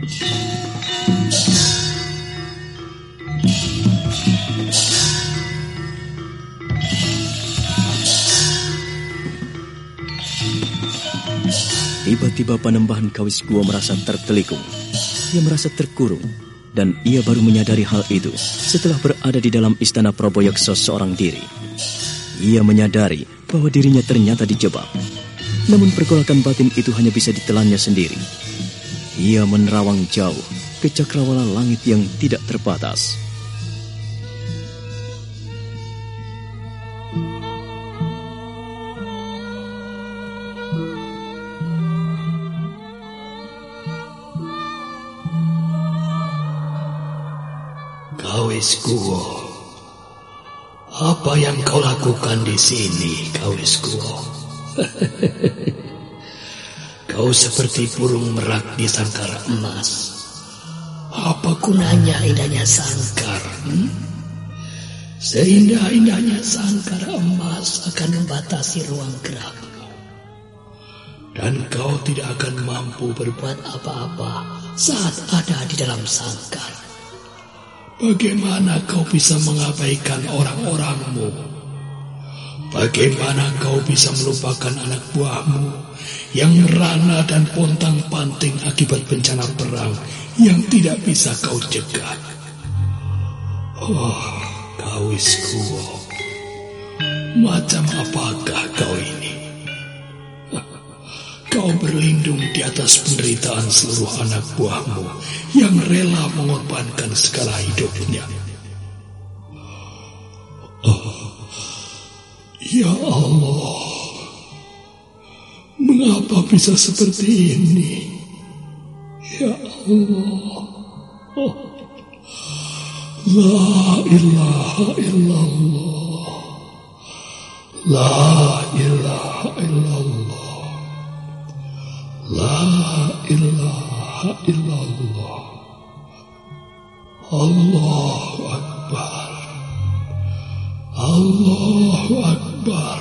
Tiba-tiba Panembahan Kawis Guo merasa tertelikung. Ia merasa terkurung, dan ia baru menyadari hal itu setelah berada di dalam istana Praboyaksa seorang diri. Ia menyadari bahwa dirinya ternyata dijebak. Namun pergolakan batin itu hanya bisa ditelannya sendiri. Ia menerawang jauh ke cakrawala langit yang tidak terbatas. Kawis Guo, apa yang kau lakukan di sini, Kawis Guo? Kau seperti burung merak di sangkar emas. Apa gunanya indahnya sangkar? Seindah-indahnya sangkar emas akan membatasi ruang gerak. Dan kau tidak akan mampu berbuat apa-apa saat ada di dalam sangkar. Bagaimana kau bisa mengabaikan orang-orangmu? Bagaimana kau bisa melupakan anak buahmu yang merana dan pontang-panting akibat bencana perang yang tidak bisa kau cegah? Oh, Kawis Guo, macam apakah kau ini? Kau berlindung di atas penderitaan seluruh anak buahmu yang rela mengorbankan segala hidupnya. Oh, ya Allah, mengapa bisa seperti ini? Ya Allah, La ilaha illallah, La ilaha illallah, La ilaha illallah. Allahu Akbar, Allahu Akbar,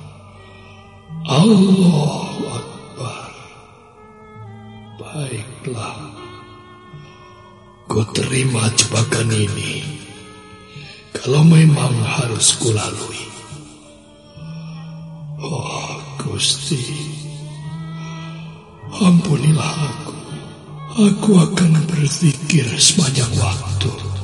Allahu Akbar. Baiklah, ku terima jebakan ini kalau memang harus kulalui. Oh Gusti, ampunilah aku. Aku akan berzikir sepanjang waktu.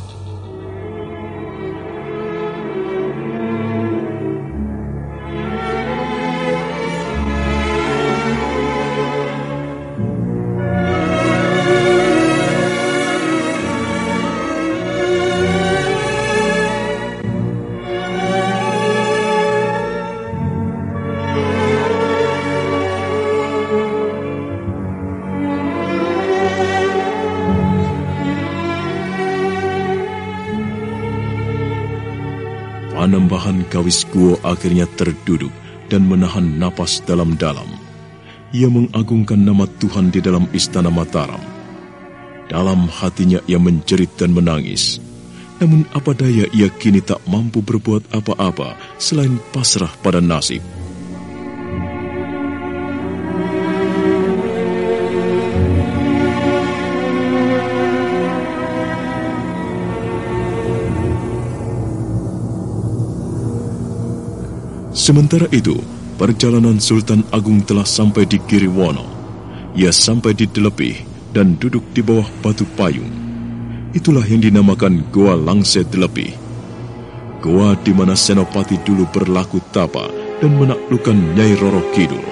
Panembahan Kawis Guo akhirnya terduduk dan menahan napas dalam-dalam. Ia mengagungkan nama Tuhan di dalam istana Mataram. Dalam hatinya ia menjerit dan menangis. Namun apa daya ia kini tak mampu berbuat apa-apa selain pasrah pada nasib. Sementara itu, perjalanan Sultan Agung telah sampai di Giriwono. Ia sampai di Delepih dan duduk di bawah batu payung. Itulah yang dinamakan Goa Langse Delepih. Goa di mana Senopati dulu berlaku tapa dan menaklukkan Nyai Roro Kidul.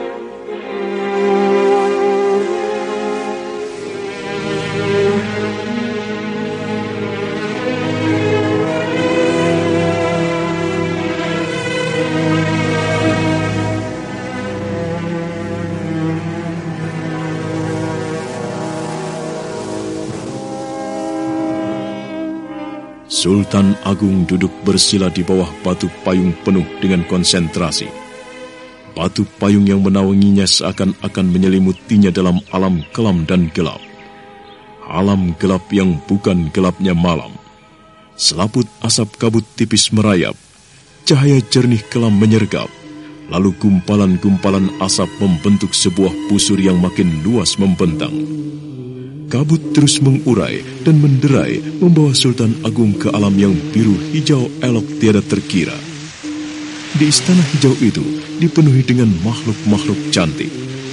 Sultan Agung duduk bersila di bawah batu payung penuh dengan konsentrasi. Batu payung yang menaunginya seakan-akan menyelimutinya dalam alam kelam dan gelap. Alam gelap yang bukan gelapnya malam. Selaput asap kabut tipis merayap. Cahaya jernih kelam menyergap. Lalu gumpalan-gumpalan asap membentuk sebuah busur yang makin luas membentang. kabut terus mengurai dan menderai membawa Sultan Agung ke alam yang biru hijau elok tiada terkira. Di istana hijau itu dipenuhi dengan makhluk-makhluk cantik.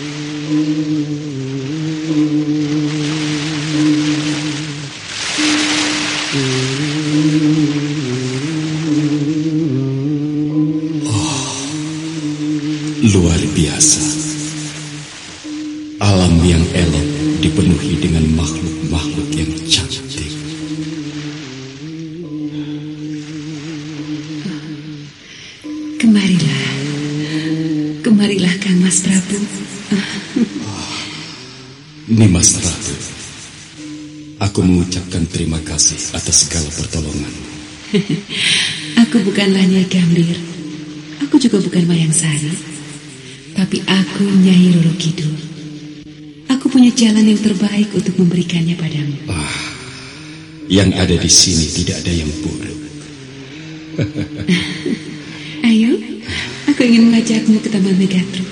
Luar biasa. Alam yang elok dipenuhi dengan makhluk-makhluk yang cantik. Kemarilah Kang Mas Prabu. Nimas Ratu, aku mengucapkan terima kasih atas segala pertolongan. Aku bukanlah Nyai Gambir. Aku juga bukan Mayang Sari. Tapi aku Nyai Roro Kidul. Aku punya jalan yang terbaik untuk memberikannya padamu. Yang ada di sini tidak ada yang buruk. Ayo, aku ingin mengajakmu ke Taman Megatru.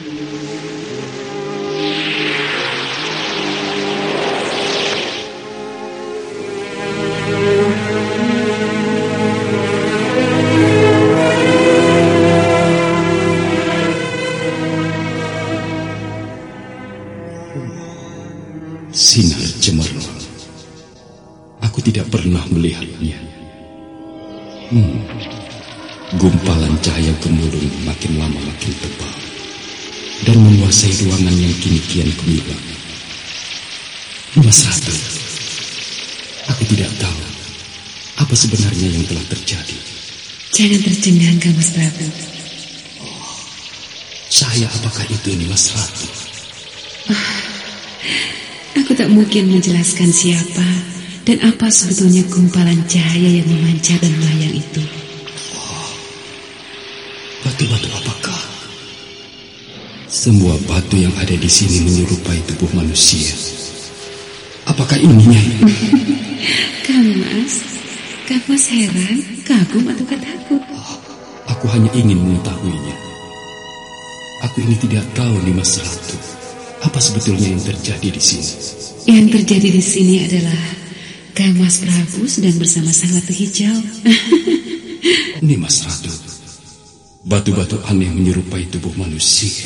Sinar cemerlang. Aku tidak pernah melihatnya. Gumpalan cahaya gemulung makin lama makin tebal dan menguasai ruangan yang kini kian gemilang. Mas Ratu, aku tidak tahu apa sebenarnya yang telah terjadi. Jangan tercengang, Kang Mas Prabu. Cahaya apakah itu ini, Mas Ratu? Aku tak mungkin menjelaskan siapa dan apa sebetulnya gumpalan cahaya yang memancar dan melayang itu. Batu-batu apakah? Semua batu yang ada di sini menyerupai tubuh manusia. Apakah ini, Nyai? Kang Mas heran, kagum atau takut? Aku hanya ingin mengetahuinya. Aku ini tidak tahu, Nimas Ratu, apa sebetulnya yang terjadi di sini. Yang terjadi di sini adalah Kang Mas Prabu sedang bersama Sang Ratu Hijau. Nimas Ratu, batu-batu aneh menyerupai tubuh manusia.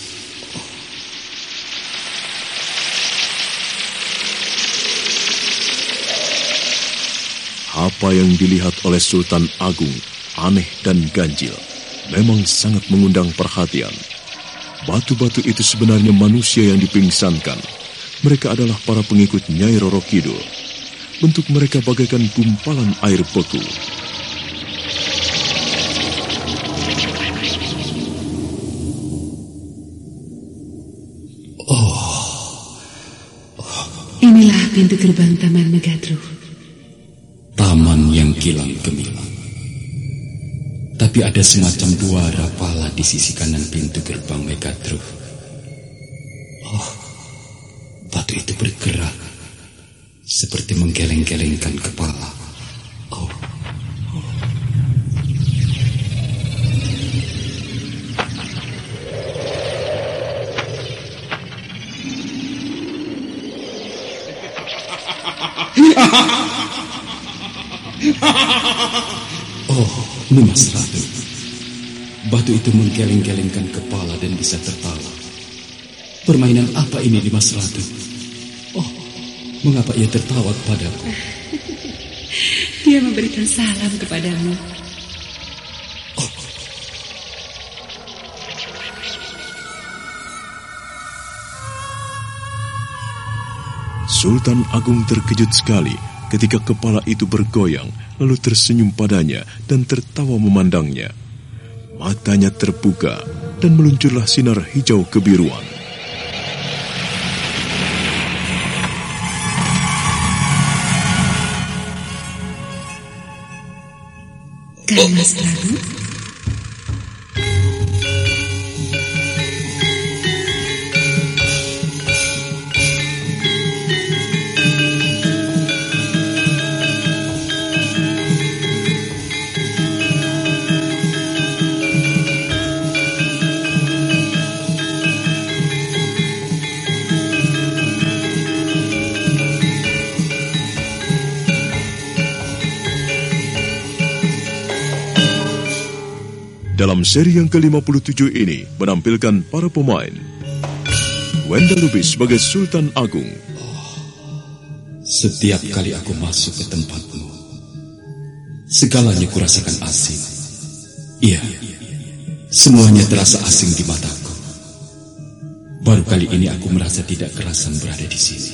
Apa yang dilihat oleh Sultan Agung aneh dan ganjil, memang sangat mengundang perhatian. Batu-batu itu sebenarnya manusia yang dipingsankan. Mereka adalah para pengikut Nyai Roro Kidul. Bentuk mereka bagaikan gumpalan air beku. Inilah pintu gerbang Taman Megatru. Taman yang kilang gemilang. Tapi ada semacam duara pala di sisi kanan pintu gerbang Megatru. Batu itu bergerak seperti menggeleng-gelengkan kepala. Nimas Ratu, batu itu menggeleng-gelengkan kepala dan bisa tertawa. Permainan apa ini, Nimas Ratu? Mengapa ia tertawa kepadaku? Dia memberikan salam kepadamu. Sultan Agung terkejut sekali ketika kepala itu bergoyang, lalu tersenyum padanya dan tertawa memandangnya. Matanya terbuka dan meluncurlah sinar hijau kebiruan. Kang Mas Prabu? Dalam seri yang ke-57 ini menampilkan para pemain. Wenda Lubis sebagai Sultan Agung. Setiap kali aku masuk ke tempatmu, segalanya kurasakan asing. Iya, semuanya terasa asing di mataku. Baru kali ini aku merasa tidak kerasan berada di sini.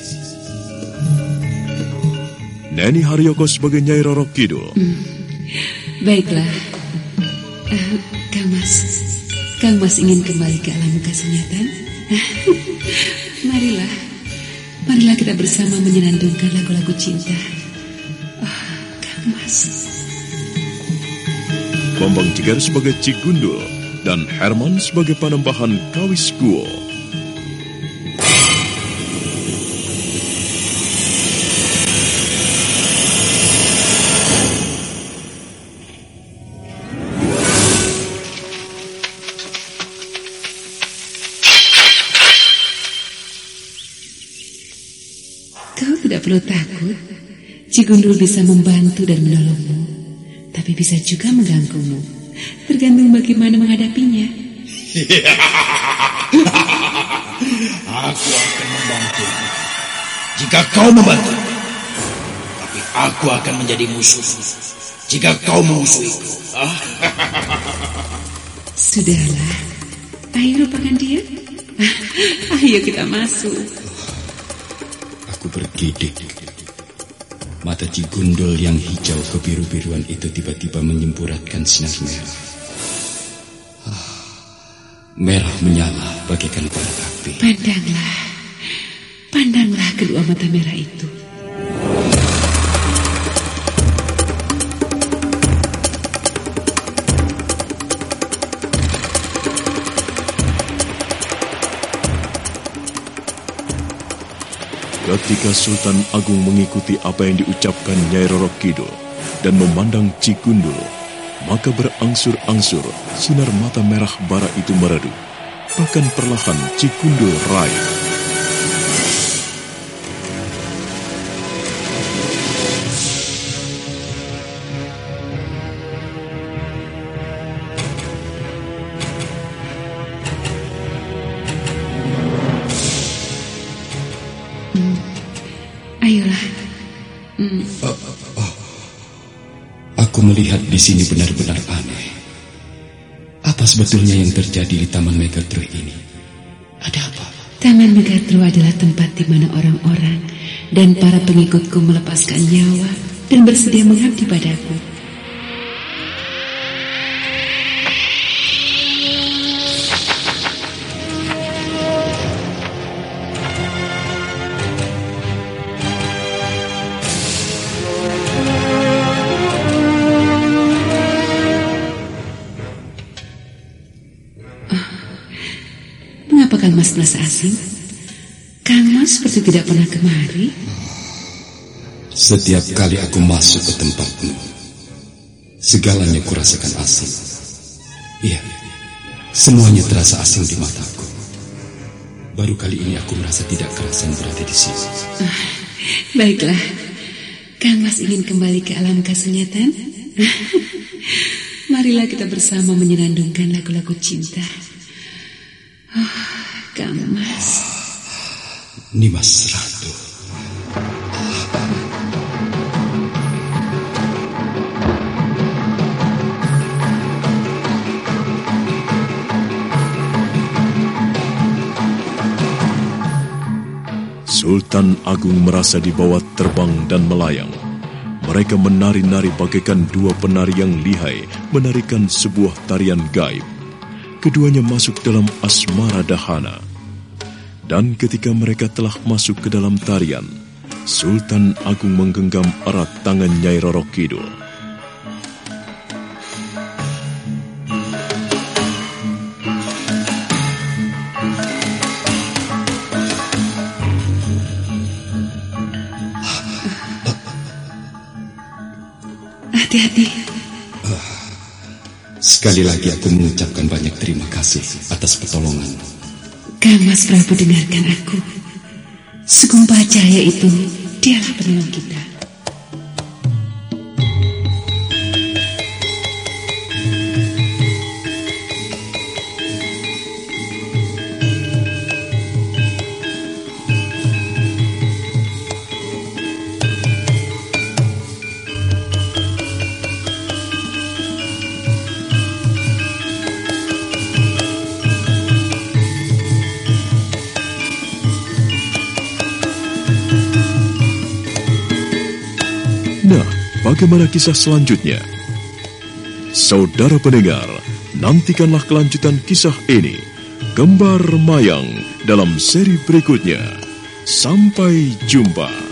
Neni Haryoko sebagai Nyai Roro Kidul. Baiklah, Kang Mas ingin kembali ke alam kesunyatan? Marilah kita bersama menyenandungkan lagu-lagu cinta. Kang Mas. Bambang Jigar sebagai Cik Gundul dan Herman sebagai Panembahan Kawis Guo. Kau tidak perlu takut. Cik Gundul bisa membantu dan menolongmu, tapi bisa juga mengganggumu. Tergantung bagaimana menghadapinya. Aku akan membantu jika kau membantu. Tapi aku akan menjadi musuh jika kau memusuhiku. Sudahlah, ayo lupakan dia. Ayo kita masuk. Aku bergidik. Mata Cik Gundul yang hijau kebiru-biruan itu tiba-tiba menyemburatkan sinar merah. Merah menyala bagaikan bara api. Pandanglah kedua mata merah itu. Ketika Sultan Agung mengikuti apa yang diucapkan Nyai Roro Kidul dan memandang Cik Gundul, maka berangsur-angsur sinar mata merah bara itu meredup. Bahkan perlahan Cik Gundul raib. Ayolah. Aku melihat di sini benar-benar aneh. Apa sebetulnya yang terjadi di Taman Megatru ini? Ada apa? Taman Megatru adalah tempat di mana orang-orang dan para pengikutku melepaskan nyawa dan bersedia mengabdi padaku. Mengapa Kang Mas merasa asing? Kang Mas seperti tidak pernah kemari. Setiap kali aku masuk ke tempatmu, segalanya kurasakan asing. Iya, semuanya terasa asing di mataku. Baru kali ini aku merasa tidak kerasan berada di sini. Baiklah, Kang Mas ingin kembali ke alam kasunyatan? Marilah kita bersama menyenandungkan lagu-lagu cinta. Kang Mas. Nimas Ratu. Sultan Agung merasa dibawa terbang dan melayang. Mereka menari-nari bagaikan dua penari yang lihai menarikan sebuah tarian gaib. Keduanya masuk dalam asmara dahana. Dan ketika mereka telah masuk ke dalam tarian, Sultan Agung menggenggam erat tangan Nyai Roro Kidul. Hati-hati. Sekali lagi aku mengucapkan banyak terima kasih atas pertolongan. Kang Mas Prabu, dengarkan aku. Segumpal cahaya itu, dialah penolong kita. bagaimana kisah selanjutnya? Saudara pendengar, nantikanlah kelanjutan kisah ini, Kembar Mayang, dalam seri berikutnya. Sampai jumpa.